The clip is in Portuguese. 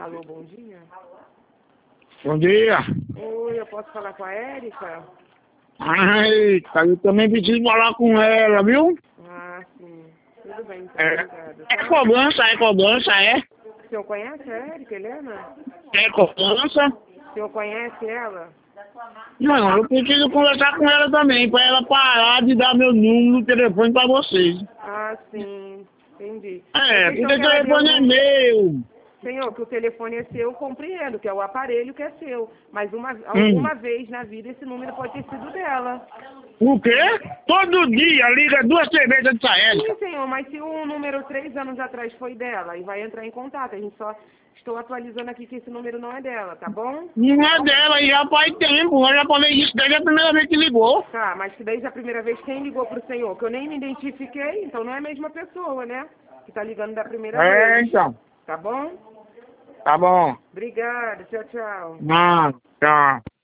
Alô, bom dia. Bom dia. Oi, eu posso falar com a Érica? Ai, eu também preciso falar com ela, viu? Ah, sim. Tudo bem, então, obrigada. É cobrança, é? O senhor conhece a Érica, Helena? É cobrança? O senhor conhece ela? Não, eu preciso conversar com ela também, para ela parar de dar meu número de telefone para vocês. Ah, sim. Entendi. É, Questão porque que o ela telefone é meu. Senhor, que o telefone é seu, eu compreendo, que é o aparelho que é seu. Mas alguma vez na vida esse número pode ter sido dela. O quê? Todo dia liga 2 cervejas de saélica. Sim, senhor, mas se o número 3 anos atrás foi dela, e vai entrar em contato, a gente só estou atualizando aqui que esse número não é dela, tá bom? Não é dela, e já faz tempo. Eu já falei isso desde a primeira vez que ligou. Tá, mas que desde a primeira vez quem ligou pro senhor? Que eu nem me identifiquei, então não é a mesma pessoa, né? Que tá ligando da primeira vez. Então. Tá bom? Tá bom. Obrigada, tchau, tchau. Não, tchau.